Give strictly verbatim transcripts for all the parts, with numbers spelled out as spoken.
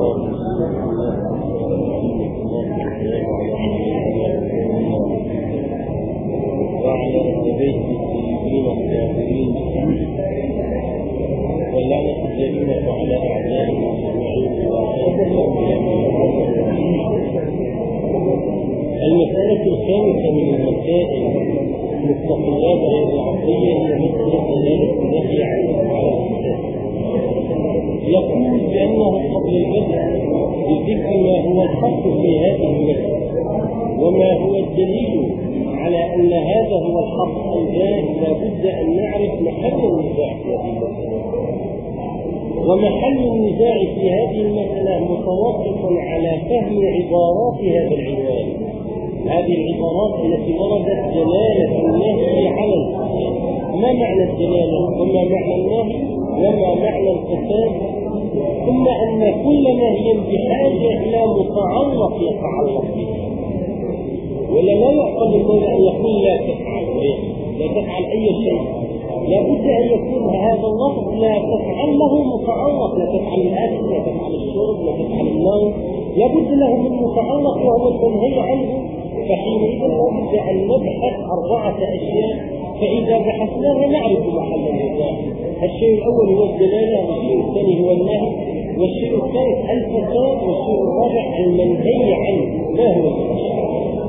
وعلى أهل بيت الطيبين الطاهرين واللعنة الدائمة على أعدائهم أجمعين المسألة الخامسة من المسائل المستقلات غير العقلية هي مسألة دلالة النهي على الفساد. يقول بأنه قبل البدء بذكر ما هو الحق في هذه المسألة وما هو الدليل على أن هذا هو الحق أو لا، لابد أن نعرف محل النزاع في هذه المسألة. ومحل النزاع في هذه المسألة متوقف على فهم عبارات هذا العنوان. هذه العبارات التي وردت دلالة النهي على الفساد. ما معنى الدلالة وما معنى النهي وما معنى الفساد؟ ثم أن كل نهي بحاجة إلى متعلق يتعلق به، ولا لا يعقل المولى أن يقول لا تفعل لا تفعل أي شيء، لابد أن يكون هذا اللفظ لا تفعل له متعلق، لا تفعل الأكل لا تفعل الشرب لا تفعل النوم، لابد له من متعلق وهو التنهي عنه. فحينئذ لابد أن نبحث أربعة أشياء، فإذا بحثناها نعرف محل النزاع. الشيء الأول هو الدلالة، والشيء الثاني هو النهي، والشيء الثالث الفساد، والشيء الرابع المنهي عنه ما هو الفساد.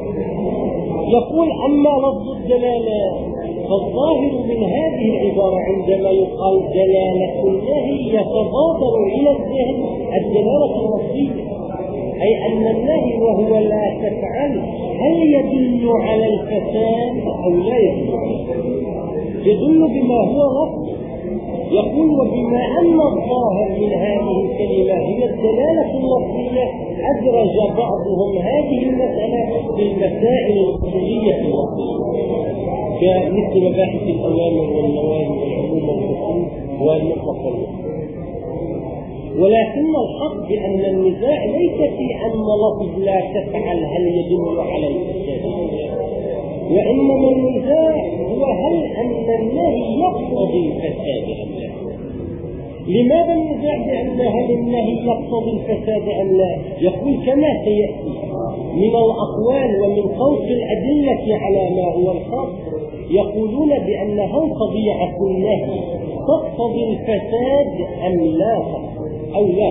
يقول أما لفظ الدلالة فالظاهر من هذه العبارة عندما يقال دلالة النهي يتبادر إلى الذهن الدلالة النصية، أي أن النهي وهو لا تفعل هل يدل على الفساد أو لا يدل على الفساد؟ يدل بما هو لفظ. يقول وبما أن الظاهر من هذه الكلمة هي الدلالة اللفظية أدرج بعضهم هذه المسألة بالمسائل الأصولية اللفظية كمثل مباحث الأوامر والنواهي والعموم والخصوص والمطلق والمطلق. ولكن الحق بأن النزاع ليس في أن لفظ لا تفعل هل يدل على الفساد، وإنما النزاع هو هل أن النهي يقتضي الفساد أم لا. لماذا النزاع بأن هل النهي يقتضي الفساد أم لا؟ يقول كما سيأتي من الأقوال ومن فوق الأدلة على ما هو الحق، يقولون بأن هل طبيعة النهي تقتضي الفساد أم لا أو لا.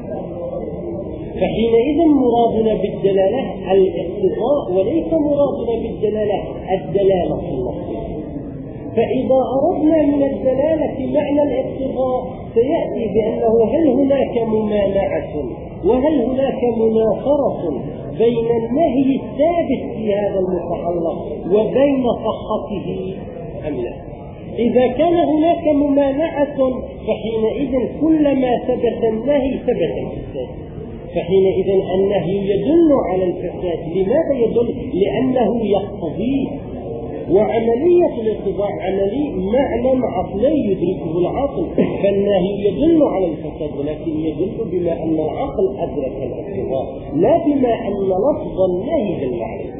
فحينئذ مرادنا بالدلالة الاقتضاء وليس مرادنا بالدلالة الدلالة اللفظية. فإذا أردنا من الدلالة معنى الاقتضاء سيأتي بأنه هل هناك ممانعة وهل هناك مناصرة بين النهي الثابت في هذا المتعلق وبين صحته أم لا. إذا كان هناك ممانعة فحينئذ كلما ثبت النهي ثبت الفساد، فحينئذ النهي يدل على الفساد. لماذا يدل؟ لأنه يقتضيه، وعملية الاقتضاء عملي معنى عقلي يدركه العقل، فالنهي يدل على الفساد ولكن يدل بما أن العقل أدرك الاقتضاء لا بما أن لفظ النهي دل عليه.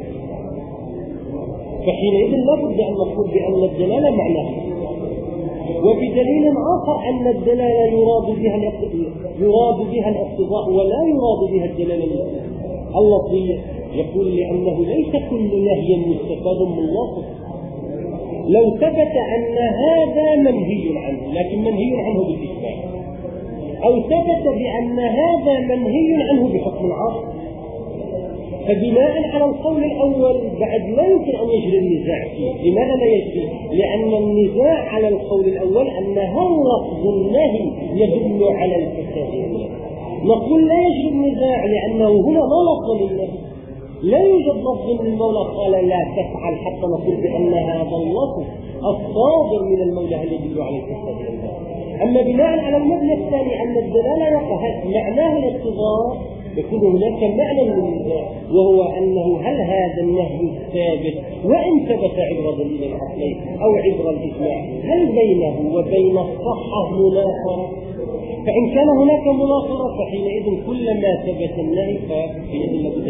فحينئذ لابد أن نقول بأن الدلالة معناها. وبدليل آخر أن الدلالة يراد بها يراد بها الاقتضاء ولا يراد بها الدلالة اللفظية. يقول لأنه ليس كل نهي مستفاد من لفظ. لو ثبت أن هذا منهي عنه لكن منهي عنه بالإجماع، أو ثبت بأن هذا منهي عنه بحكم العصر، فبناء على القول الأول بعد لا يمكن أن يجري النزاع فيه. لماذا لا يجري؟ لأن النزاع على القول الأول أن هل لفظ النهي يدل على الفساد. نقول لا يجري النزاع لأنه هنا لا لفظ للنهي، لا يوجد لفظ من المولى قال لا تفعل حتى نقول بأن هذا اللفظ الصادر من المولى هل يدل على الفساد. أما بناء على المبنى الثاني أن الدلالة معناه الاقتضاء يكون هناك معنى للنزاع، وهو أنه هل هذا النهي الثابت وإن ثبت عبر دليل العقلي أو عبر الإجماع هل بينه وبين الصحة مناصرة؟ فإن كان هناك مناصرة فحينئذ كلما ثبت النهي فحينئذ لابد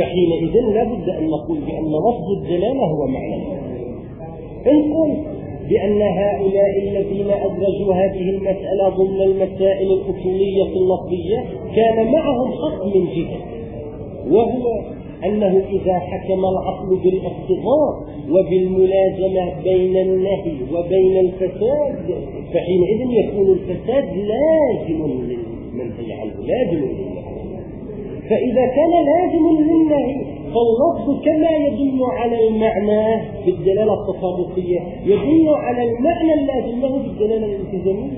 فحينئذ لابد أن نقول بأن لفظ الدلالة هو معنى. إن قلت بأن هؤلاء الذين أدرجوا هذه المسألة ضمن المسائل الأصولية اللفظية كان معهم حق من جهة، وهو أنه إذا حكم العقل بالاقتضاء وبالملازمة بين النهي وبين الفساد فحينئذ يكون الفساد لازم للمنهي عنه، لازم للنهي. فإذا كان لازم للنهي فاللفظ كما يدل على المعنى بالدلالة التطابقية يدل على المعنى اللازم له بالدلالة الالتزامية.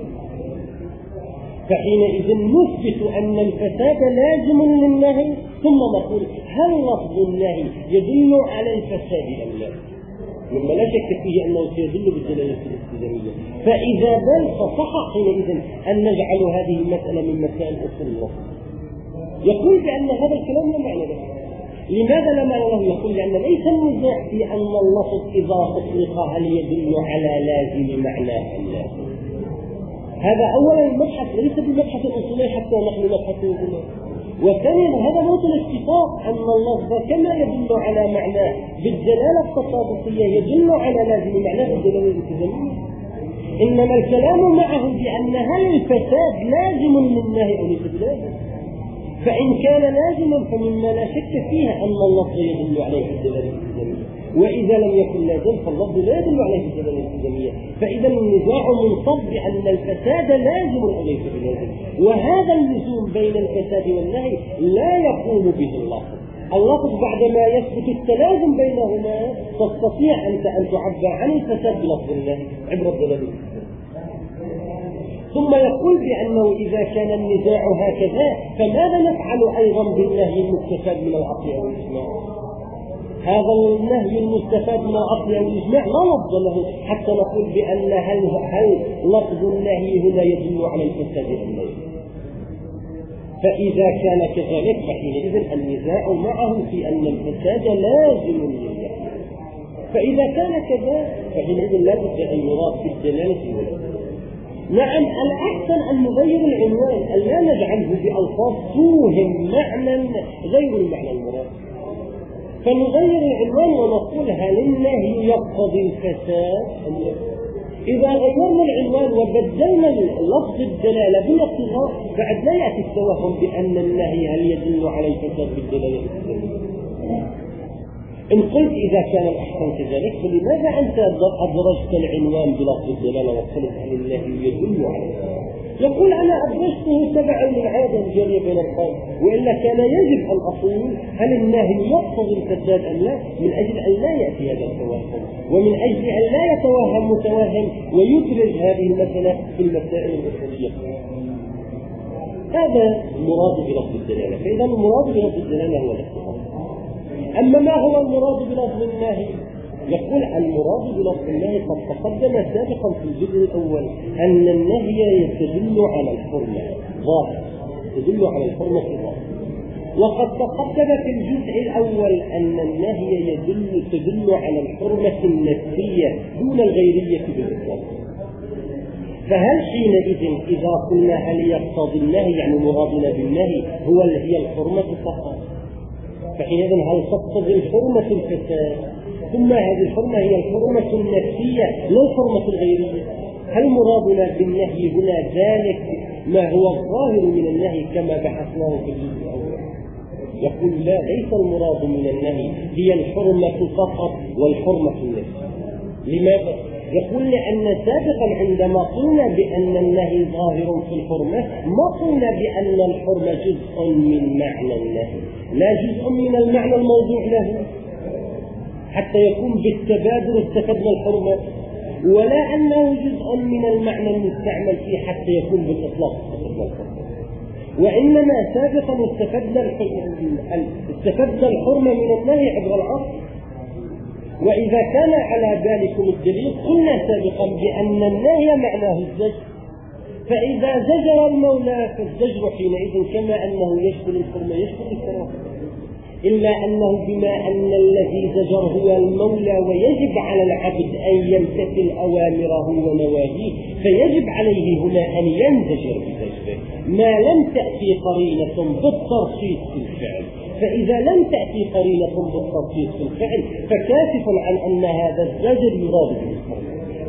فحينئذ نثبت أن الفساد لازم للنهي، ثم نقول هل لفظ النهي يدل على الفساد أم لا؟ مما لا شك فيه أنه سيدل بالدلالة الالتزامية. فإذا بل فصح حينئذ أن نجعل هذه المسألة من مسائل أصول اللفظ. يقول بأن هذا الكلام لا معنى له. لماذا لا معنى له؟ يقول لأن ليس النزاع في أن اللفظ إذا أطلق هل يدل على لازم معناه أم لا. هذا أولا المبحث ليس بالمبحث الأصولي حتى نحن نبحثه. وثانيا هذا موت الاتفاق أن اللفظ كما يدل على معناه بالدلالة التطابقية يدل على لازم معناه بالدلالة الالتزامية. إنما الكلام معه بأن هل الفساد لازم للنهي أو ليس بلازم. فإن كان لازما فمما لا شك فيها أن اللفظ يدل عليه بالدلالة الالتزامية، وإذا لم يكن لازم فاللفظ لا يدل عليه بالدلالة الالتزامية. فإذا النزاع منصب بأن الفساد لازم وليس بلازم، وهذا اللزوم بين الفساد والنهي لا يقوم به اللفظ. اللفظ بعدما يثبت التلازم بينهما تستطيع أنت أن تعبر عن الفساد بلفظ النهي عبر الدلالة الالتزامية. ثم يقول بأنه إذا كان النزاع هكذا فماذا نفعل أيضا بالنهي المستفاد من العقل أو الإجماع؟ هذا النهي المستفاد من العقل أو الإجماع لا لفظ له حتى نقول بأن هل, هل لفظ النهي هنا يدل على الفساد أم لا. فإذا كان كذلك فحينئذ النزاع معه في أن الفساد لازم للنهي. فإذا كان كذا فحينئذ لا بد أن يراد بالدلالة والدلالة. نعم الأحسن أن نغير العنوان، أن لا نجعله بألفاظ توهم معنى غير المعنى المراد، فنغير العنوان ونقول هل النهي يقتضي الفساد أم لا. إذا غيرنا العنوان وبدلنا لفظ الدلالة بالاقتضاء بعد لا يأتي التوهم بأن النهي هل يدل على الفساد بالدلالة الالتزامية. إن قلت إذا كان الأحسن كذلك فلماذا أنت أدرجت العنوان بلفظ الدلالة وقلت هل النهي يدل على الفساد؟ يقول أنا أدرجته تبعا للعادة الجارية بين القوم، وإلا كان يجب أن أقول هل النهي يقتضي الفساد أم لا، من أجل أن لا يأتي هذا التوهم، ومن أجل أن لا يتوهم متوهم ويدرج هذه المسألة في المسائل الأصولية. هذا المراد بلفظ الدلالة. فإذا المراد بلفظ الدلالة هو الاختصاص. أما ما هو المراد بلفظ النهي؟ يقول المراد بلفظ النهي قد تقدم سابقا في الجزء الأول أن النهي يدل على الحرمة ظاهر، يدل على الحرمة ظاهر. وقد تقدم في الجزء الأول أن النهي يدل تدل على الحرمة النفسية دون الغيرية بالإطلاق. فهل حينئذ إذا قلنا هل يقتضي النهي يعني مرادنا بالنهي هو هي الحرمة فقط، فحينئذ هل تقتضي الحرمة الفساد؟ ثم هذه الحرمة هي الحرمة النفسية لا الحرمة الغيرية. هل مرادنا بالنهي هنا ذلك ما هو الظاهر من النهي كما بحثناه في الجزء الأول؟ يقول لا، ليس المراد من النهي هي الحرمة فقط والحرمة النفسية. لماذا؟ يقول لأن سابقا عندما قلنا بأن النهي ظاهر في الحرمة ما قلنا بأن الحرمة جزء من معنى النهي، لا جزء من المعنى الموضوع له حتى يكون بالتبادل استفدنا الحرمة، ولا أنه جزء من المعنى المستعمل فيه حتى يكون بالإطلاق استفدنا الحرمة. وإنما سابقا استفدنا استفدنا الحرمة من النهي عبر العصر. وإذا كان على ذلكم الدليل قلنا سابقا بأن النهي معناه الزجر، فإذا زجر المولى فالزجر حينئذ كما أنه يشمل الحرمة يشمل الكراهة، إلا أنه بما أن الذي زجر هو المولى ويجب على العبد أن يمتثل أوامره ونواهيه، فيجب عليه هنا أن ينزجر بزجره ما لم تأتي قرينة بالترخيص في الفعل. فإذا لم تأتي قرينة بالترخيص في الفعل فكاشف عن أن هذا الزجر يراد به الحرمة.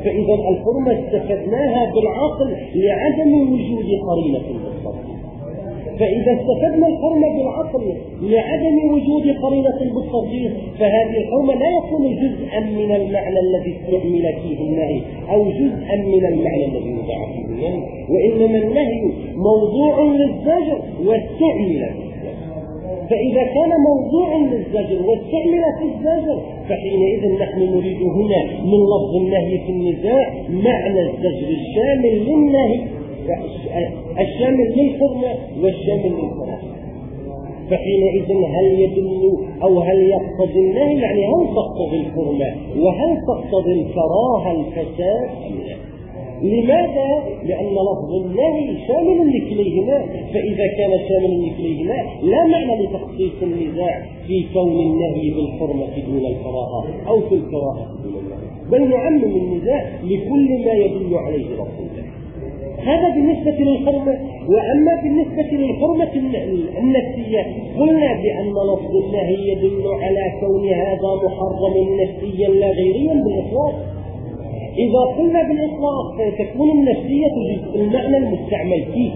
فإذا الحرمة استفدناها بالعقل لعدم وجود قرينة بالترجيح. فإذا استفدنا الحرمة بالعقل لعدم وجود قرينة بالترجيح فهذه الحرمة لا يكون جزءا من المعنى الذي استعمل فيه النهي أو جزءا من المعنى الذي وضع فيه النهي، وإنما النهي موضوع للزجر واستعمل فيه. فإذا كان موضوع للزجر واستعمل في الزجر فحينئذ نحن نريد هنا من لفظ النهي في النزاع معنى الزجر الشامل للنهي الشامل للحرمة والشامل للكراهة. فحينئذ هل يدل أو هل يقتضي النهي، يعني هل تقتضي الحرمة وهل تقتضي الكراهة الفساد أم لا؟ لماذا؟ لأن لفظ النهي شامل لكليهما، فإذا كان شامل لكليهما لا معنى لتخصيص النزاع في كون النهي بالحرمة دون الكراهة أو في الكراهة دون النهي، بل نعمم النزاع لكل ما يدل عليه لفظ النهي. هذا بالنسبة للحرمة. وأما بالنسبة للحرمة النفسية قلنا بأن لفظ النهي يدل على كون هذا محرم نفسيا لا غيريا بالإطلاق. إذا قلنا بالإطلاق فتكون النفسية جزء المعنى المستعمل فيه،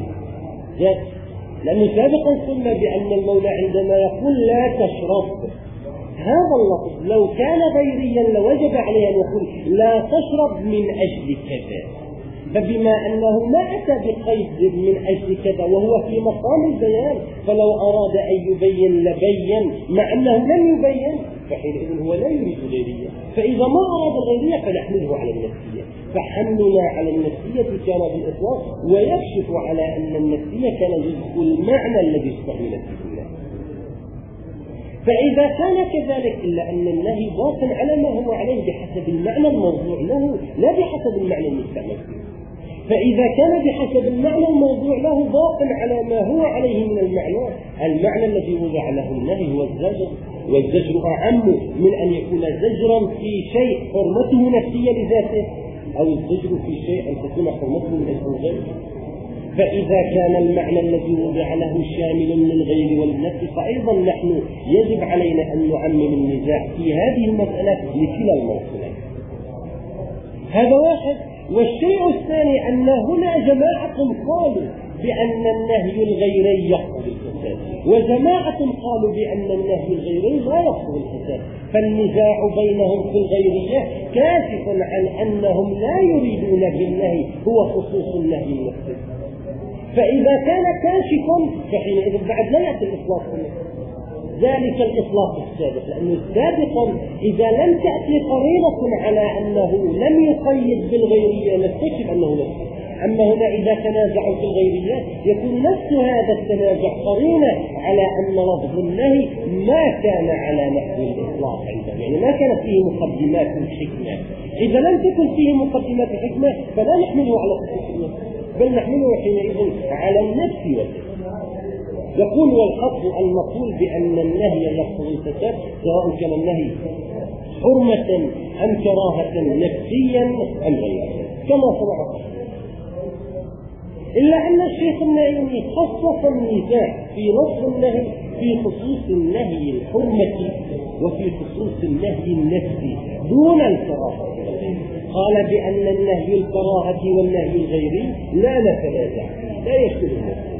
لأنه سابقا قلنا بأن المولى عندما يقول لا تشرب هذا اللفظ لو كان غيريا لوجب عليه أن يقول لا تشرب من أجل كذا، فبما أنه ما أتى بقيد من أجل كذا وهو في مقام البيان فلو أراد أن يبين لبين، مع أنه لم يبين فحينئذ هو لا يريد غيرية. فإذا ما أراد الغيرية فنحمله على النفسية، فحملنا على النفسية كان بالإطلاق ويكشف على أن النفسية كان جزء المعنى الذي استعمل فيه الله. فإذا كان كذلك إلا أن النهي باق على ما هو عليه بحسب المعنى الموضوع له لا بحسب المعنى المستعمل فيه. فإذا كان بحسب المعنى الموضوع له باق على ما هو عليه من المعنى، المعنى الذي وضع له النهي هو الزجر، والزجر أعم من أن يكون زجرا في شيء حرمته نفسية لذاته أو الزجر في شيء أن تكون حرمته من أجل الغير. فإذا كان المعنى الذي وضع له شامل للغير والنفس فأيضا نحن يجب علينا أن نعمم النزاع في هذه المسألة لكلا الموصلين. هذا واحد. والشيء الثاني أن هنا جماعة قالوا بأن النهي الغيري يقتضي الفساد، وجماعة قالوا بأن النهي الغيري لا يقتضي الفساد، فالنزاع بينهم في الغيرية كاشف عن أنهم لا يريدون بالنهي هو خصوص النهي النفسي. فإذا كان كاشف فحينئذ بعد لا يأتي الإطلاق ذلك الإطلاق السابق، لأنه سابقا إذا لم تأتي قرينة على أنه لم يقيد بالغيرية نستكشف أنه نفسه. أما هنا إذا تنازعوا في الغيرية يكون نفس هذا التنازع قرينة على أن لفظ النهي ما كان على نحو الإطلاق عندهم، يعني ما كانت فيه مقدمات الحكمة. إذا لم تكن فيه مقدمات الحكمة فلا نحمله على خصوص النفس بل نحمله حينئذ على النفس والنفس. يقول والحق المقول بأن النهي يقتضي الفساد سواء كان النهي حرمة أم كراهة نفسيا أم غيرها كما صنع. إلا أن الشيخ النعيمي خصص النزاع في نص النهي في خصوص النهي الحرمة وفي خصوص النهي النفسي دون الكراهة. قال بأن النهي الكراهة والنهي الغيري لا نتنازع لا يشتبه النفس.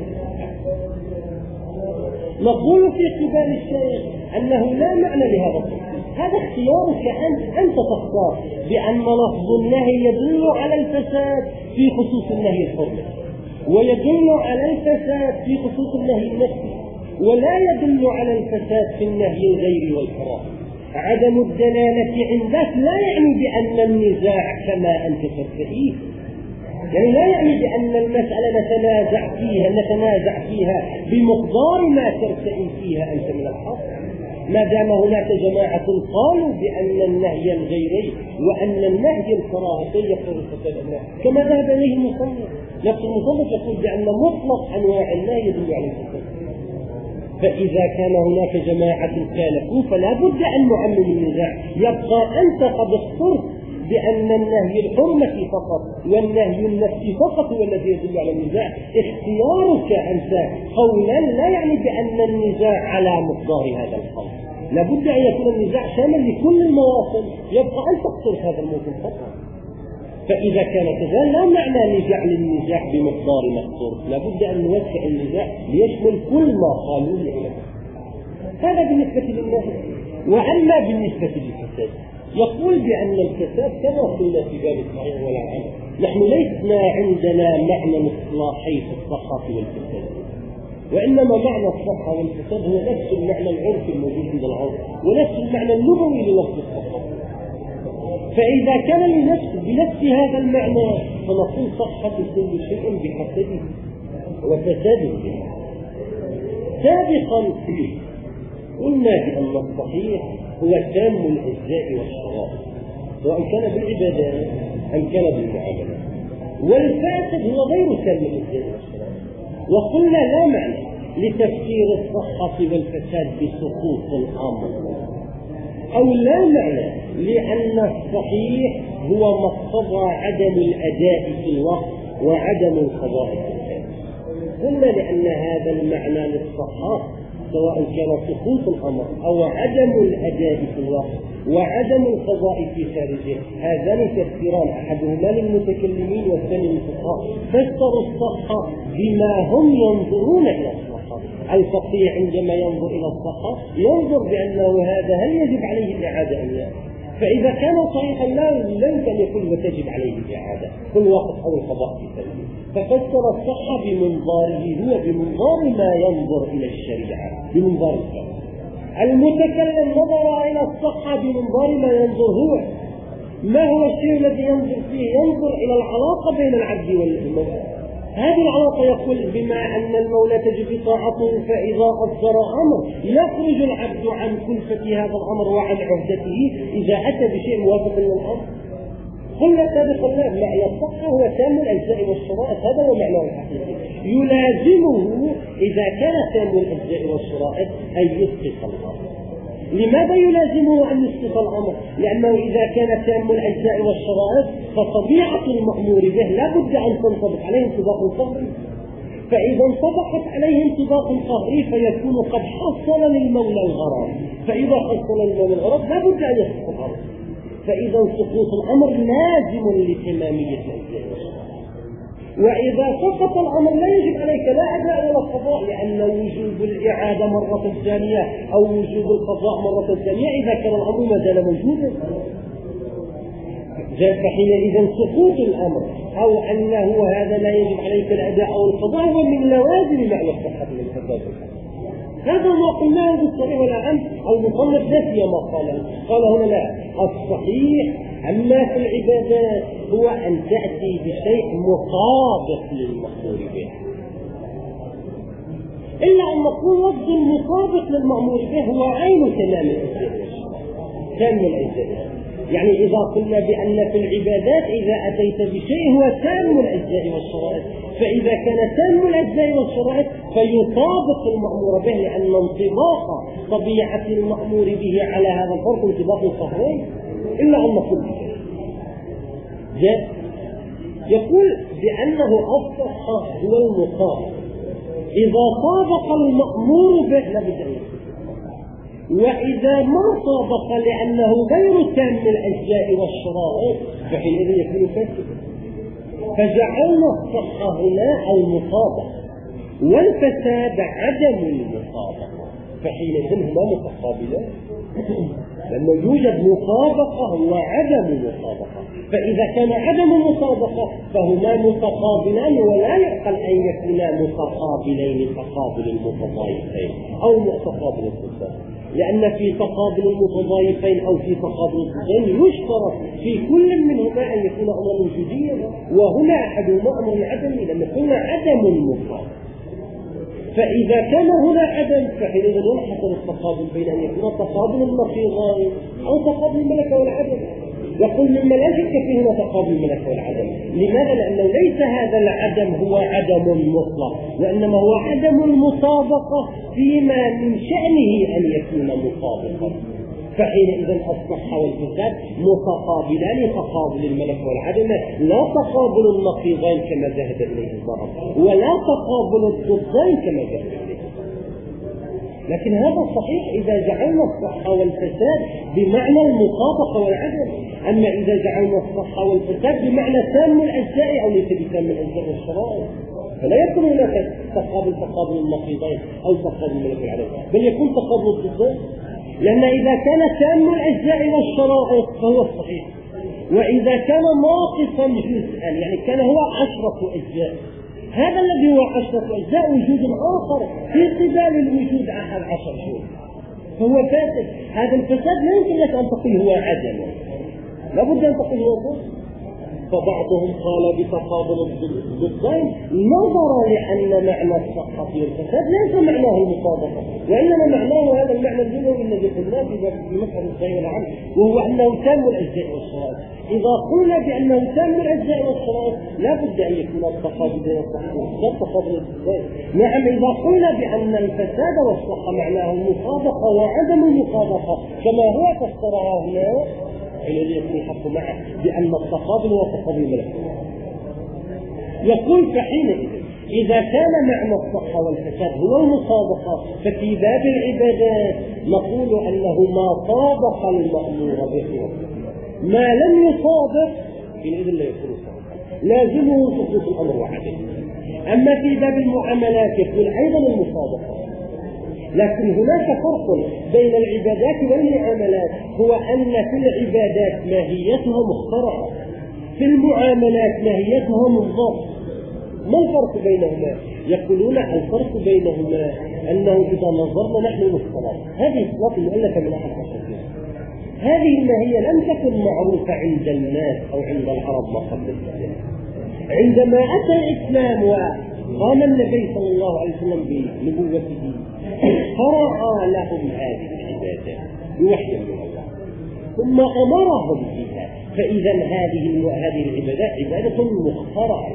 نقول في قبال الشيخ أنه لا معنى لهذا التخصيص، هذا اختيارك أنت أنت تختار بأن لفظ النهي يدل على الفساد في خصوص النهي الحرمة ويدل على الفساد في خصوص النهي النفسي ولا يدل على الفساد في النهي الغيري والكراهة. عدم الدلالة عندك لا يعني بأن النزاع كما أنت ترتئيه، يعني لا يعني بأن المسألة نتنازع فيها نتنازع فيها بمقدار ما ترتئي فيها أنت من الحق، ما دام هناك جماعة قالوا بأن النهي الغيري وأن النهي الكراهي يقتضي الفساد كما ذهب إليه المصنف. نفس المصنف يقول بأن مطلق أنواع النهي يدل على الفساد. فإذا كان هناك جماعة كالفوا فلا بد أن نعمم النزاع. يبقى أنت قد اخترت بأن النهي الحرمة فقط والنهي النفسي فقط هو الذي يدل على النزاع. اختيارك أنت قولا لا يعني بأن النزاع على مقدار هذا القول، لابد أن يكون النزاع شامل لكل المواطن. يبقى أن تقصر هذا الموضوع فقط. فإذا كان كذلك لا معنى لجعل النزاع بمقدار مقدور، لابد أن نوسع النزاع ليشمل كل ما قالوه العلماء. هذا بالنسبة للناس. وأما بالنسبة للفساد يقول بأن الفساد كما قلنا في باب الصحيح والعام، نحن ليسنا عندنا معنى اصطلاحي في الصحة والفساد، وإنما معنى الصحة والفساد هو نفس المعنى العرفي الموجود عند العرب ونفس المعنى اللغوي للفظ الصحة. فإذا كان لنفس بنفس هذا المعنى فنقول صحة كل شيء بحسبه وفساد به. سابقا قلنا بأن الصحيح هو تام الأجزاء والشرائط سواء كان بالعبادات أم كان بالمعاملات، والفاسد هو غير تام الأجزاء والشرائط. وقلنا لا معنى لتفسير الصحة والفساد بسقوط الأمر، أو لا معنى لأن الصحيح هو مقتضى عدم الأداء في الوقت وعدم القضاء في الحال. قلنا لأن هذا المعنى للصحة سواء كان سقوط الأمر أو عدم الأداء في الوقت وعدم القضاء في خارجه، هذان تفسيران أحدهما للمتكلمين والثاني للفقهاء. فسروا الصحة بما هم ينظرون إلى الصحة. الفقيه عندما ينظر إلى الصحة ينظر بأنه هذا هل يجب عليه الإعادة أم لا؟ فإذا كان صحيحا لا لن يكون وتجب عليه الإعادة كل وقت أو القضاء في خارجه. ففسر الصحة بمنظاره هو بمنظار ما ينظر إلى الشريعة بمنظار الصحة. المتكلم نظر إلى الصحة بمنظار ما ينظر هو. ما هو الشيء الذي ينظر فيه؟ ينظر إلى العلاقة بين العبد والمولى. هذه العلاقة يقول بما أن المولى تجب طاعته فإذا أصدر أمر يخرج العبد عن كلفة هذا الأمر وعن عهدته إذا أتى بشيء موافق للأمر. قلنا سابقا معنى الصحة هو تام الأجزاء والشرائط، هذا هو معناه الحقيقي. يلازمه إذا كان تام الأجزاء والشرائط أن يسقط الأمر. لماذا يلازمه أن يسقط الأمر؟ لأنه إذا كان تام الأجزاء والشرائط فطبيعة المأمور به لا بد أن تنطبق عليه انطباق قهري. فإذا انطبقت عليه انطباق قهري فيكون قد حصل للمولى الغرض، فإذا حصل المولى الغرض لا بد أن يسقط الأمر. فإذا سقوط الأمر لازم لتمامية الأجزاء والشرائط. وإذا سقط الأمر لا يجب عليك لا أداء ولا قضاء، لأن وجوب الإعادة مرة ثانية أو وجوب القضاء مرة ثانية إذا كان الأمر ما زال موجودا. فحينئذ سقوط الأمر أو أنه هذا لا يجب عليك الأداء أو القضاء هو من لوازم معنى الصحة والفساد. هذا ما قلناه بالصحيح والأهم. المصنف نسي ما قاله، قال هنا لا، الصحيح أما في العبادات هو أن تأتي بشيء مطابق للمأمور به. إلا أن نقول لفظ المطابق للمأمور به هو عين تمام الأجزاء تام الأجزاء. يعني إذا قلنا بأن في العبادات إذا أتيت بشيء هو تام الأجزاء والشرائط، فإذا كان تام الأجزاء والشرائط فيطابق المأمور به، لأن انطباق طبيعة المأمور به على هذا الفرق انطباق قهري. إلا أن نقول جاء يقول بأنه الصحة هو المطابق. إذا طابق المأمور به لا بد أن يكون، وإذا ما طابق لأنه غير تام الأجزاء والشرائط فحينئذ يكون فاسدا. فجعلنا الصحة هنا المطابقة والفساد عدم المطابقة، فحينئذ هما متقابلان، لأنه يوجد مطابقة وعدم مطابقة. فإذا كان عدم المطابقة فهما متقابلان، ولا يعقل أن يكونا متقابلين تقابل المتضايقين أو متقابل الضدين، لأن في تقابل المتضايقين أو في تقابل الضدين يشترط في كل منهما أن يكون أمرا وجوديا، وهنا أحدهما أمر عدمي لأن قلنا عدم المطابقة. فإذا كان هنا عدم فحينئذ ينحصر التقابل بين أن يكون تقابل النقيضين أو تقابل الملكة والعدم. يقول مما لا شك فيه هنا تقابل الملكة والعدم. لماذا؟ لأنه ليس هذا العدم هو عدم مطلق، وإنما هو عدم المطابقة فيما من شأنه أن يكون مطابقا. فحينئذ الصحة والفساد متقابلان، تقابل الملك والعدم، لا تقابل النقيضين كما ذهب إليه البعض، ولا تقابل الضدين كما ذهب إليه. لكن هذا صحيح إذا جعلنا الصحة والفساد بمعنى المطابقة والعدل. أما إذا جعلنا الصحة والفساد بمعنى تام الأجزاء أو ليس بتام الأجزاء والشرائط، فلا يكون هناك تقابل تقابل النقيضين أو تقابل الملك والعدل، بل يكون تقابل الضدين. لأن إذا كان تام الأجزاء والشرائط فهو الصحيح، وإذا كان ناقصا جزءا يعني كان هو عشرة أجزاء، هذا الذي هو عشرة أجزاء وجود آخر في قبال الوجود أحد عشر شيء فهو فاسد. هذا الفساد لا يمكن لك أن تقول هو عدم، لابد أن تقول هو فاسد. فبعضهم قال بتقابل الضدين نظرا لأن معنى الصحة والفساد ليس معناه المطابقة، وإنما معناه هذا المعنى الدنيوي الذي قلناه في مصحف الصحيح العام، وهو أنه تام الأجزاء والشرائط. إذا قلنا بأنه تام الأجزاء والشرائط لا بد أن يكون التقابل بين الصحة والفساد تقابل الضدين. نعم، إذا قلنا بأن الفساد والصحة معناه المطابقة وعدم المطابقة كما هو فسرها هنا، الذي يكون الحق معه بأن التقابل هو تقابل الملك. يقول فحينئذ إذا كان معنى الصحة والفساد هو المطابقة، ففي باب العبادات نقول أنه ما طابق المأمور به، ما لم يطابق حينئذ لا يكون صحيحا، لازمه سقوط الأمر وعدم. أما في باب المعاملات يقول أيضا المطابقة. لكن هناك فرق بين العبادات والمعاملات، هو أن في العبادات ماهيتها مخترعة، في المعاملات ماهيتها منضبطة. ما الفرق بينهما؟ يقولون الفرق بينهما أنه إذا نظرنا نحن للصلاة، هذه الصلاة المؤلفة من أحد الصفات، هذه الماهية لم تكن معروفة عند الناس أو عند العرب ما قبل الإسلام. عندما أتى الإسلام وقام النبي صلى الله عليه وسلم بنبوته فرع لهم هذه العبادات بوحي من الله ثم أمرهم بها، فإذا هذه هذه العبادات عبادة مخترعة.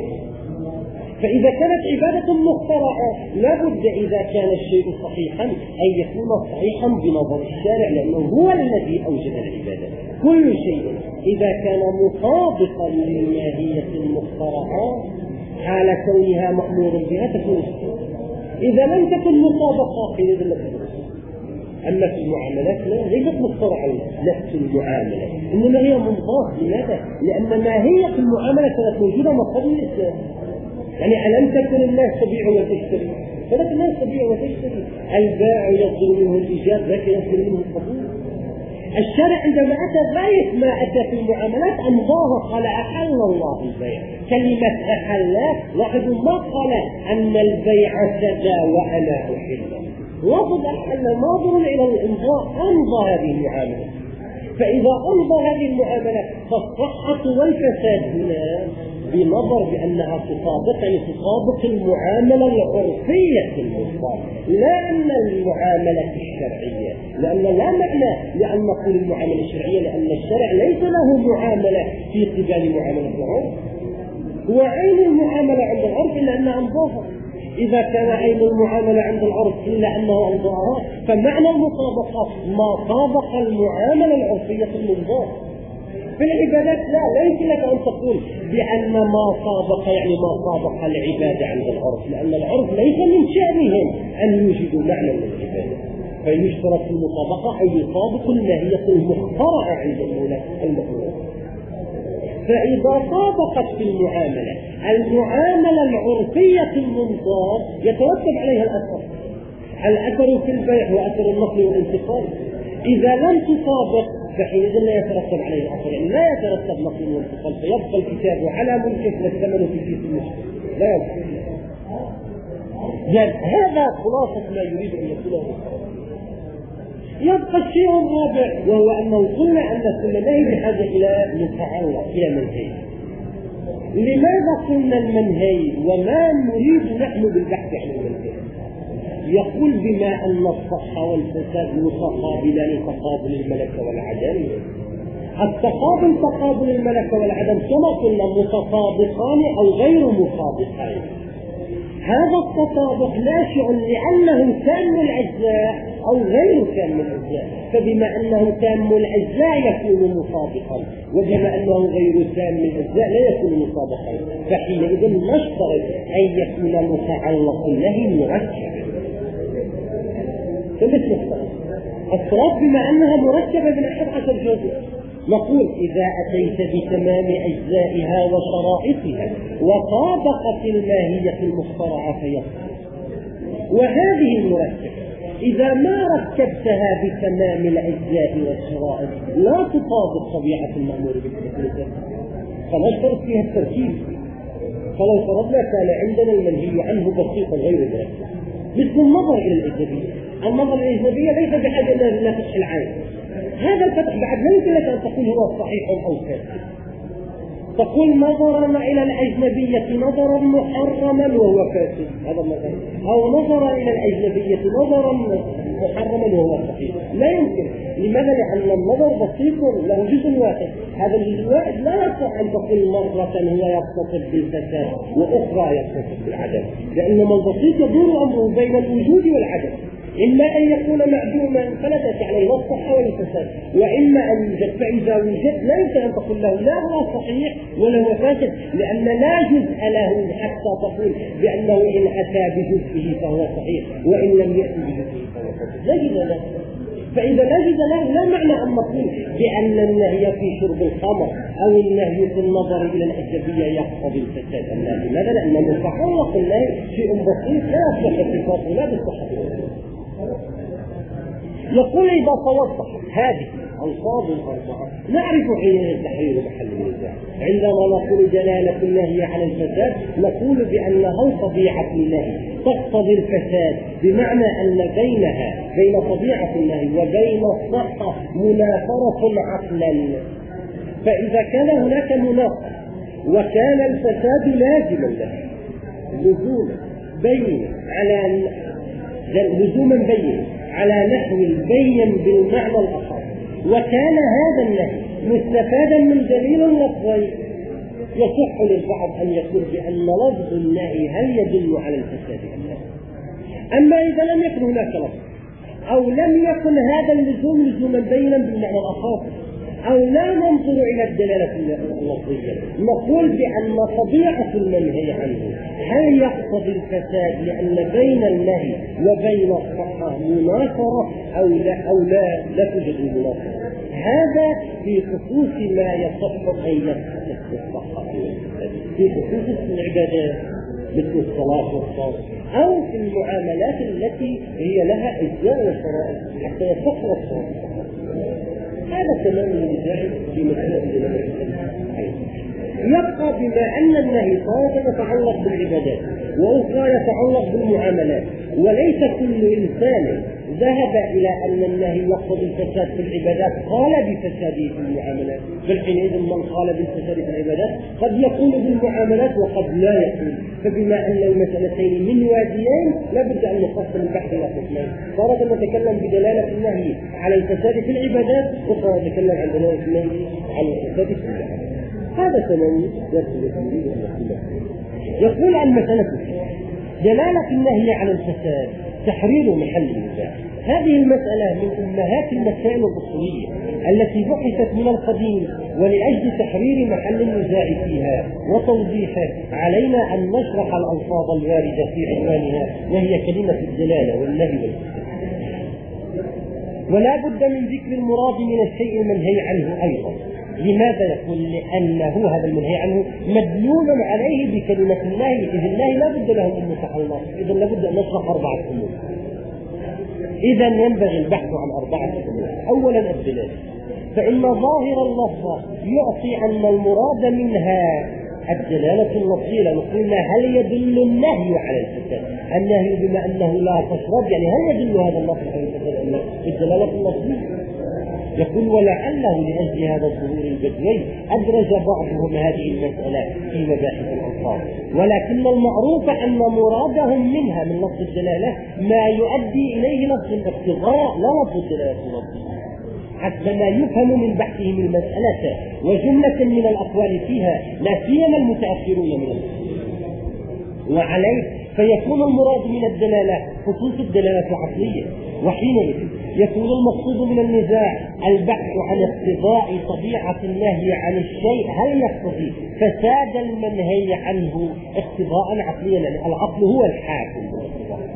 فإذا كانت عبادة مخترعة لابد إذا كان الشيء صحيحا أن يكون صحيحا بنظر الشارع، لأنه هو الذي أوجد العبادة. كل شيء إذا كان مطابقا للماهية المخترعة حال كونها مأمور بها تكون صحيحة. إذا لم تكن مطابقة حينئذ لا تكون. أما في المعاملات لا، ليست مخترعة نفس المعاملة، إنما هي منضبطة. لماذا؟ لأن ماهية المعاملة كانت موجودة من قبل الإسلام. يعني ألم تكن الناس تبيع وتشتري؟ كانت الناس تبيع وتشتري، البائع يصدر منه الإيجاب ذاك يصدر منه القبول. الشرع عندما أتى غاية ما أتى في المعاملات أمضاها، قال أحل الله البيع. كلمة أحل لاحظوا ما قال أن البيع سدى وأنا أحل، لفظ أحل ناظر إلى الإمضاء، أمضى هذه المعاملة. فإذا أمضى هذه المعاملة فالصحة والفساد هنا بنظر بأنها تطابق يعني تطابق المعاملة العرفية المضبوطة، لا أن المعاملة الشرعية. لأن لا معنى لأن نقول المعاملة الشرعية، لأن الشرع ليس له معاملة في قبال معاملة العرف، هو عين المعاملة عند العرف إلا أنها أمضاها. إذا كان عين المعاملة عند العرف إلا أنه أمضاها، فمعنى المطابقة ما طابق المعاملة العرفية المضبوطة. في العبادات لا، لا يمكن لك أن تقول بأن ما طابق يعني ما طابق العبادة عند العرف، لأن العرف ليس من شأنهم أن يوجدوا معنى من العبادة، فيشترط في المطابقة أن يطابق الماهية المخترعة عند المؤمنين. فإذا طابقت في المعاملة المعاملة العرفية المنضبطة يترتب عليها الأثر. الأثر في البيع هو أثر النقل والانتقال. إذا لم تطابق فحينئذ لا يترتب عليه الأثر، يعني لا يترتب نقل وانتقال، فيبقى الكتاب على ملكه والثمن في كيس المشتري لا يبقى. يعني هذا خلاصة ما يريد أن يقوله. يبقى الشيء الرابع وهو أنه قلنا أن كل نهي بحاجة إلى متعلق إلى منهي. لماذا قلنا المنهي وما نريد نحن بالبحث عن المنهي؟ يقول بما أن الصحة والفساد متقابلان تقابل الملكة والعدم. التقابل تقابل الملكة والعدم كما قلنا متطابقان أو غير مطابقين. هذا التطابق ناشئ لأنه تام الأجزاء أو غير تام الأجزاء، فبما أنه تام الأجزاء يكون مطابقا، وبما أنه غير تام الأجزاء لا يكون مطابقا، فحينئذ نشترط أن يكون متعلق النهي مركبا. مثل الصلاة. الصلاة بما أنها مركبة من أحد عشر جزء نقول إذا أتيت بتمام أجزائها وشرائطها وطابقت الماهية المخترعة فيصح. وهذه المركبة إذا ما ركبتها بتمام الأجزاء والشرائط لا تطابق طبيعة المأمور بالتكليف، فنشترط فيها التركيب. فلو فرضنا كان عندنا المنهي عنه بسيطا غير مركب، مثل النظر إلى الأجنبية. النظر إلى الأجنبية ليس بحاجة إلى فتح العين. هذا الفتح بعد لا يمكن لك أن تقول هو صحيح أو فاسد. تقول نظرنا إلى الأجنبية نظرا محرما وهو فاسد، هذا النظر، أو نظر إلى الأجنبية نظرا محرما وهو صحيح. لا يمكن. لماذا؟ لأن النظر بسيط له جزء واحد. هذا الجزء الواحد لا يصح أن تقول مرة هو يتصف بالفساد وأخرى يتصف بالعدم، لأنما البسيط يدور أمره بين الوجود والعدم. إما أن يكون معدوما فلا تأتي عليه الصحة والفساد، وإما أن يوجد. فإذا وجد لا يمكن أن تقول له لا هو صحيح ولا هو فاسد، لأن لا جزء له حتى تقول بأنه إن أتى بجزئه فهو صحيح وإن لم يأتي بجزئه فهو فاسد. لا جزء له. فإذا لا جزء له لا معنى أن نقول بأن النهي في شرب الخمر أو النهي في النظر إلى الأجنبية يقتضي الفساد. لماذا؟ لأن متعلق النهي شيء بسيط لا يصح صفاته لا بالصحة. يقول إذا توضح هذه الألفاظ الأربعة نعرف حين تحرير محل النزاع. عندما نقول دلالة النهي على الفساد نقول بأنه طبيعة النهي تقتضي الفساد، بمعنى أن بينها بين طبيعة النهي وبين الصحة منافرة عقلا. فإذا كان هناك منافرة وكان الفساد لازما له لزوما بين على لزوما بين على نحو البين بالمعنى الأخر، وكان هذا النهي مستفادا من دليل لفظي، يصح للبعض أن يقول بأن لفظ النهي هل يدل على الفساد أم لا. أما إذا لم يكن هناك لفظ أو لم يكن هذا اللزوم لزوما بينا بالمعنى الأخر أو لا ننظر إلى الدلالة اللفظية نقول بأن طبيعة المنهي عنه هل يقتضي الفساد لأن بين النهي وبين الصحة مناصرة أو لا أو لا لا توجد مناصرة. هذا في خصوص ما يصح أن يختص بالصحة في خصوص العبادات مثل الصلاة والصوم أو في المعاملات التي هي لها أجزاء وشرائط حتى يصح الصوم. هذا تمام النزاع في مسائل النهي. يبقى بما أن النهي تارة يتعلق بالعبادات وأخرى يتعلق بالمعاملات، وليس كل إنسان ذهب إلى أن النهي يقتضي الفساد في العبادات قال بفساده في المعاملات، بل حينئذ من قال بالفساد في العبادات قد يقول بالمعاملات وقد لا يقول. فبما أن المسألتين من واديين لابد أن نفصل البحث إلى قسمين، تارة نتكلم بدلالة النهي على الفساد في العبادات، أخرى نتكلم عن دلالة النهي على الفساد في العبادات. هذا تمام يرسل يقول عن مسألة دلالة النهي على الفساد تحرير محل النزاع. هذه المسألة من أمهات المسائل الأصولية التي بحثت من القديم، ولأجل تحرير محل النزاع فيها وتوضيحه علينا أن نشرح الألفاظ الواردة في عنوانها وهي كلمة الدلالة والنهي والفساد. ولا بد من ذكر المراد من الشيء المنهي عنه أيضا. لماذا؟ يقول لأنه هذا المنهي عنه مدلول عليه بكلمة الله، إذ الله لا بد له من متعلق، إذا لابد أن نشرح أربعة أمور. إذا ينبغي البحث عن أربعة أمور. أولا الدلالة، فإن ظاهر اللفظ يعطي أن المراد منها الدلالة اللفظية. نقول هل يدل النهي على الفساد؟ النهي بما أنه لا تشرب، يعني هل يدل هذا اللفظ على الفساد أم لا؟ الدلالة اللفظية. يقول ولعله لأجل هذا الظهور البدوي أدرج بعضهم هذه المسألة في مباحث الألفاظ، ولكن المعروف أن مرادهم منها من لفظ الدلالة ما يؤدي إليه لفظ الاقتضاء لا لفظ الدلالة اللفظية، حسب ما يفهم من بحثهم المسألة وجملة من الأقوال فيها، لا سيما المتأخرون من المسلمين. وعليه فيكون المراد من الدلالة خصوص الدلالة العقلية، وحينئذ يكون المقصود من النزاع البحث عن اقتضاء طبيعة النهي عن الشيء هل يقتضي فساد المنهي عنه اقتضاء عقليا، يعني العقل هو الحاكم.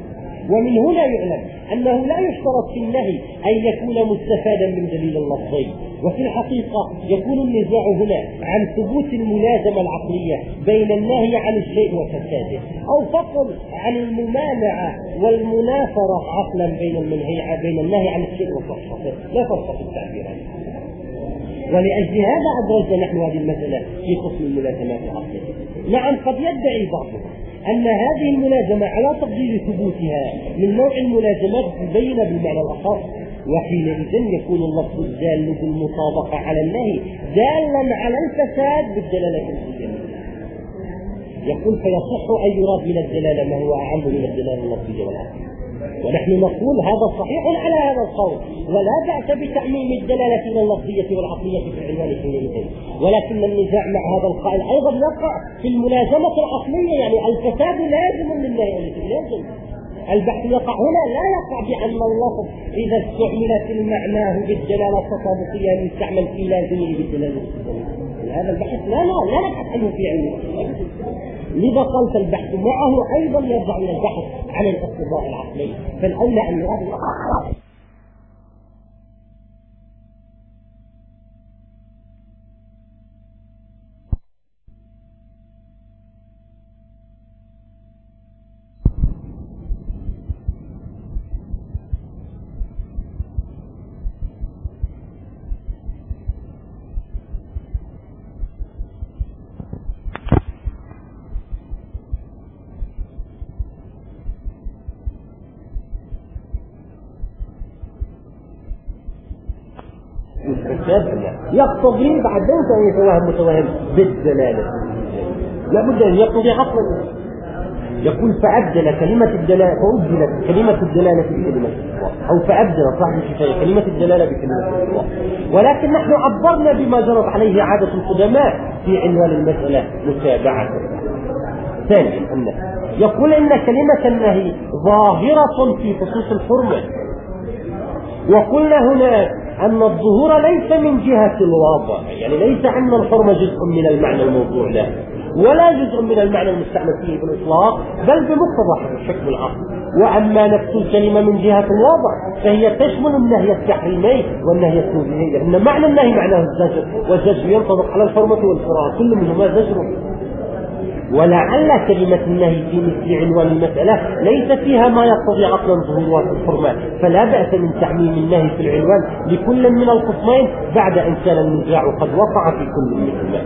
ومن هنا يعلم أنه لا يشترط في النهي أن يكون مستفادا من دليل اللفظي، وفي الحقيقة يكون النزاع هنا عن ثبوت الملازمة العقلية بين النهي عن الشيء وفساده، أو فصل عن الممانعة والمنافرة عقلا بين المنهي بين النهي عن الشيء وفساده، لا فرق في التعبيرات. ولأجل هذا أدرجنا نحن هذه المسألة في قسم الملازمات العقلية. نعم، قد يدعي بعضهم أن هذه الملازمة على تقدير ثبوتها من نوع الملازمات المبينة بالمعنى الأخص، وحينئذ يكون اللفظ الدال بالمطابقة على النهي دالا على الفساد بالدلالة الجزئية. يقول فيصح أن يراد من الدلالة ما هو أعم من الدلالة اللفظية والعقلية، ونحن نقول هذا صحيح على هذا القول، ولا بأس بتعميم الدلالة إلى اللفظية والعقلية في العنوان حينئذ، ولكن النزاع مع هذا القائل أيضا يقع في الملازمة العقلية، يعني الفساد لازم للنهي التي لازم. البحث يقع هنا لا يقع بأن اللفظ إذا استعمل في معناه بالدلالة التطابقية يستعمل في لازمه بالدلالة التطابقية. هذا البحث لا لا لا نبحث عنه في علم. لذا قلت البحث معه أيضا يرجع إلى البحث عن الاقتضاء العقلي، فالأولى أن يراد يقتضي بعدين يتوهم متوهم بالدلالة، لابد أن يقتضي عقلا. يقول فأبدل كلمة الدلالة فأبدلت كلمة الدلالة بكلمة الإطلاق، أو فأبدل صاحب الشفاية كلمة الدلالة بكلمة الإطلاق، ولكن نحن عبرنا بما جرت عليه عادة القدماء في عنوان المسألة متابعة. ثانيا النهي، يقول إن كلمة النهي ظاهرة في خصوص الحرمة، وقلنا هنا أن الظهور ليس من جهة الواضع، يعني ليس أن الحرمة جزء من المعنى الموضوع له ولا جزء من المعنى المستعمل فيه بالإطلاق، بل بمقتضى حكم العقل. وأما نفس الكلمة من جهة الواضع فهي تشمل النهي التحريمي والنهي التنزيهي، لأن معنى النهي معناه الزجر، والزجر ينطبق على الحرمة والفراغ، كل منهما زجر. ولعل كلمة النهي في مثل عنوان المسألة ليس فيها ما يقتضي عقلا ظهورها في الحرمة، فلا بأس من تعميم النهي في العنوان لكل من القسمين بعد أن كان النزاع قد وقع في كل منهما.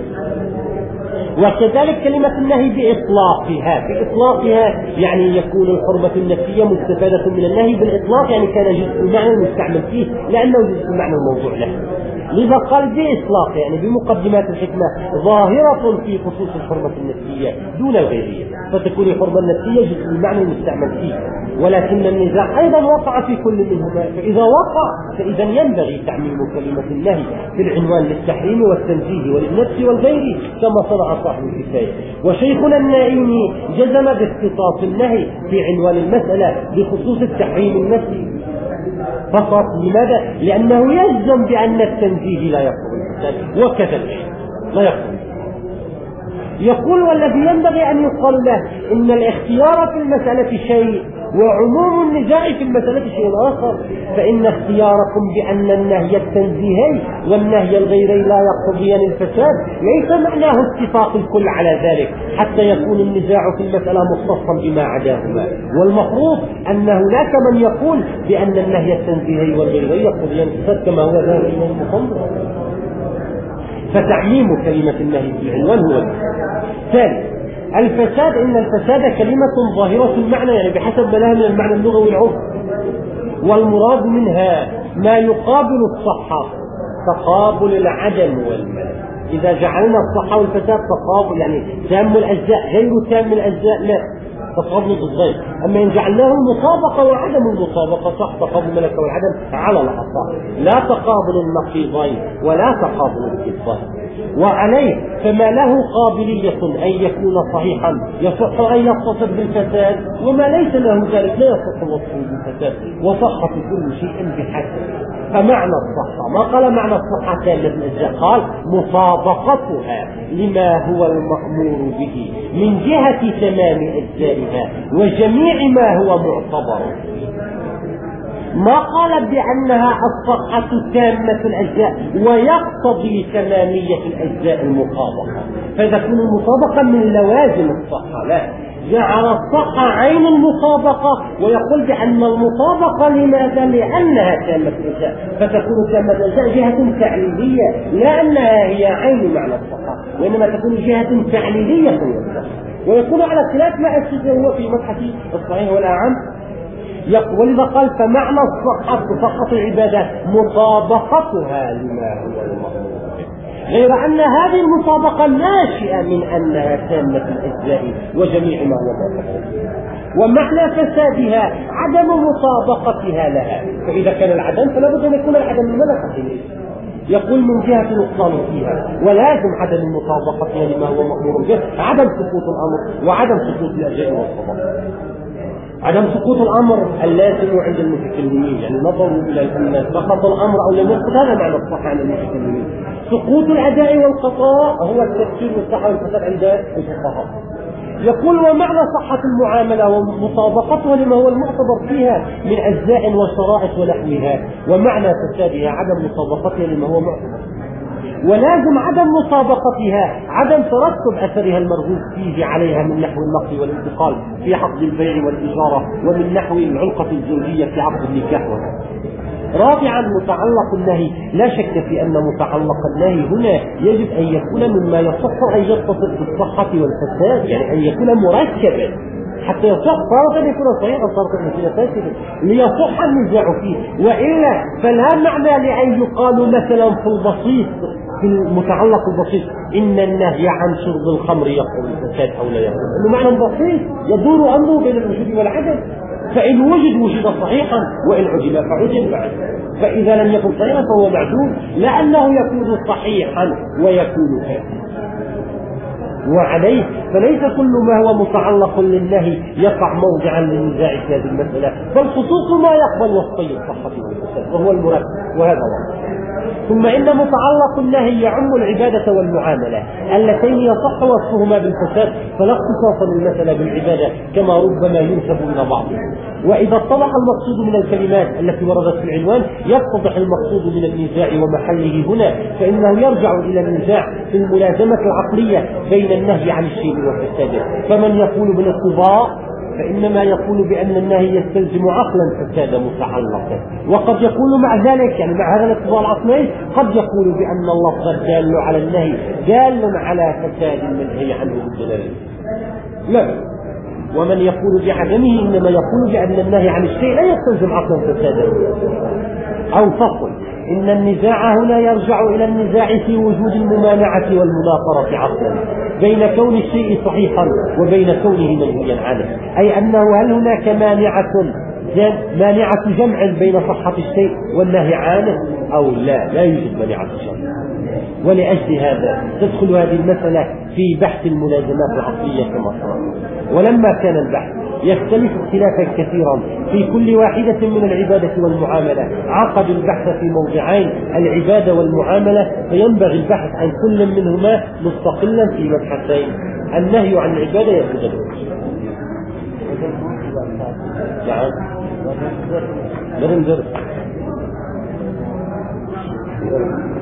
وكذلك كلمة النهي بإطلاقها بإطلاقها يعني يكون الحرمة النفسية مستفادة من النهي بالإطلاق، يعني كان جزء المعنى المستعمل فيه لأنه جزء المعنى الموضوع له. لذا قال بإطلاق يعني بمقدمات الحكمة ظاهرة في خصوص الحرمة النفسية دون الغيرية، فتكون الحرمة النفسية جزء المعنى المستعمل فيه، ولكن النزاع أيضا وقع في كل منهما، فإذا وقع فإذا ينبغي تعميم كلمة النهي في العنوان للتحريم والتنزيه وللنفس والغير كما صنع صاحب الكفاية. وشيخنا النائمي جزم باختصاص النهي في عنوان المسألة بخصوص التحريم النفسي فقط. لماذا؟ لأنه يجزم بأن التنزيه لا يقبل الفساد وكذا الغير لا يقبل. يقول والذي ينبغي أن يقال له إن الاختيار في المسألة شيء وعموم النزاع في المسألة شيء آخر، فإن اختياركم بأن النهي التنزيهي والنهي الغيري لا يقتضيان الفساد ليس معناه اتفاق الكل على ذلك حتى يكون النزاع في المسألة مختصا بما عداهما، والمفروض أن هناك من يقول بأن النهي التنزيهي والغيري يقتضيان الفساد كما هو ذلك المصنف. فتعميم كلمة النهي في العنوان هو ثاني. الفساد إن الفساد كلمة ظاهرة المعنى، يعني بحسب ما لها من المعنى اللغوي العرفي، والمراد منها ما يقابل الصحة تقابل العدم والملل. إذا جعلنا الصحة والفساد تقابل يعني تام الأجزاء غير تام الأجزاء لا تقابل الضدين، أما إن جعلناه المطابقة وعدم المطابقة صح تقابل الملكة والعدم على الأصح، لا تقابل النقيضين ولا تقابل الضدين. وعليه فما له قابلية أن يكون صحيحا يصح أن يتصف بالفساد، وما ليس له ذلك لا يصح وصفه بالفساد، وصحة كل شيء بحسب. فمعنى الصحة ما قال معنى الصحة كاملة الأجزاء، قال مطابقتها لما هو المأمور به من جهة تمام أجزائها وجميع ما هو معتبر. ما قال بأنها الصحة تامة الأجزاء ويقتضي تمامية الأجزاء المطابقة، فتكون المطابقة من لوازم الصحة، لا، جعل الصحة عين المطابقة ويقول بأن المطابقة لماذا؟ لأنها تامة الأجزاء، فتكون تامة الأجزاء جهة تعليلية، لا أنها هي عين معنى الصحة، وإنما تكون جهة تعليلية للصحة. ويكون على خلاف ما أسس هو في مبحث الصحيح والأعم، ولذا قال فمعنى الصحة صحة العبادة مطابقتها لما هو المأمور، غير أن هذه المطابقة ناشئة من أنها تامة الأجزاء وجميع ما هو معتبر، ومعنى فسادها عدم مطابقتها لها. فإذا كان العدم فلا بد أن يكون العدم من ملكة، يقول من جهة نقصان فيها، ولازم عدم مطابقتها لما هو مأمور به عدم سقوط الأمر وعدم سقوط الأجزاء والصفات. عدم سقوط الأمر اللازم عند المتكلمين، يعني نظروا إلى أن سقط الأمر أو لم يسقط، هذا معنى الصحة عند المتكلمين. سقوط الأداء والقضاء هو التفسير والصحة والفساد عند الفقهاء. يقول ومعنى صحة المعاملة ومطابقتها لما هو المعتبر فيها من أجزاء وشرائط ونحوها، ومعنى فسادها عدم مطابقتها لما هو معتبر، ولازم عدم مطابقتها عدم ترتب أثرها المرغوب فيه عليها من نحو النقل والانتقال في عقد البيع والإجارة، ومن نحو العلاقة الزوجية في عقد النكاح. رابعا متعلق النهي، لا شك في أن متعلق النهي هنا يجب أن يكون مما يصح أن يتصف بالصحة والفساد، يعني أن يكون مركبا حتى يصح، تارة يكون صحيحا تارة يكون فاسدا ليصح النزاع فيه، وإلا فلا معنى لأن يقال مثلا في البسيط في المتعلق البسيط إن النهي عن شرب الخمر يقتضي الفساد أو لا يقتضي، إنه معنى بسيط يدور أمره بين الوجود والعدم، فإن وجد وجد صحيحا وإن عدل فعدل بعد، فإذا لم يكن صحيحا فهو معدول، لأنه يكون صحيحا ويكون فاسدا. وعليه فليس كل ما هو متعلق للنهي يقع موضعا للنزاع في هذه المسألة، بل خصوص ما يقبل وصفي الصحة والفساد وهو المراد، وهذا واضح. ثم إن متعلق النهي يعم العبادة والمعاملة اللتين يصح وصفهما بالفساد، فلا اختصاص للمسألة بالعبادة كما ربما ينسب إلى بعضهم. وإذا اتضح المقصود من الكلمات التي وردت في العنوان يتضح المقصود من النزاع ومحله هنا، فإنه يرجع إلى النزاع في الملازمة العقلية بين النهي عن الشيء وفساده. فمن يقول بالاقتضاء فإنما يقول بأن النهي يستلزم عقلا فساد متعلقا، وقد يقول مع ذلك يعني مع هذا الاقتضاء العقلي قد يقول بأن اللفظ الدال على النهي دال على فساد المنهي عنه بالدلالة. لا، ومن يقول بعدمه إنما يقول بأن النهي عن الشيء لا يستلزم عقلا فسادا. أو فصل إن النزاع هنا يرجع إلى النزاع في وجود الممانعة والمناصرة عقلا بين كون الشيء صحيحا وبين كونه منهيا عنه، أي أنه هل هناك مانعة مانعة جمع بين صحة الشيء والنهي عنه أو لا، لا يوجد مانعة جمع. ولأجل هذا تدخل هذه المسألة في بحث الملازمات العقلية كما قلنا. ولما كان البحث يختلف اختلافا كثيرا في كل واحدة من العبادة والمعاملة، عقد البحث في موضعين العبادة والمعاملة، فينبغي البحث عن كل منهما مستقلا في مبحثين. النهي عن العبادة يتجدد. نعم نرم